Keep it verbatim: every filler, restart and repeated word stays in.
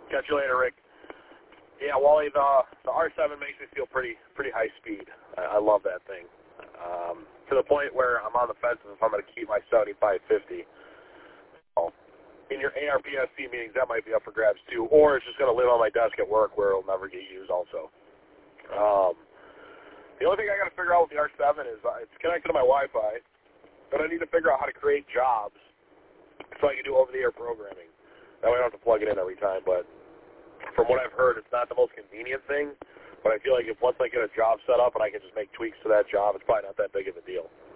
Catch you later, Rick. Yeah, Wally, the, the R seven makes me feel pretty pretty high speed. I, I love that thing. Um, to the point where I'm on the fence if I'm going to keep my seventy-five fifty. So, in your A R P S C meetings, that might be up for grabs too, or it's just going to live on my desk at work where it'll never get used also. Um, the only thing I got to figure out with the R seven is uh, it's connected to my Wi-Fi, but I need to figure out how to create jobs so I can do over-the-air programming. That way I don't have to plug it in every time, but from what I've heard, it's not the most convenient thing, but I feel like if once I get a job set up and I can just make tweaks to that job, it's probably not that big of a deal.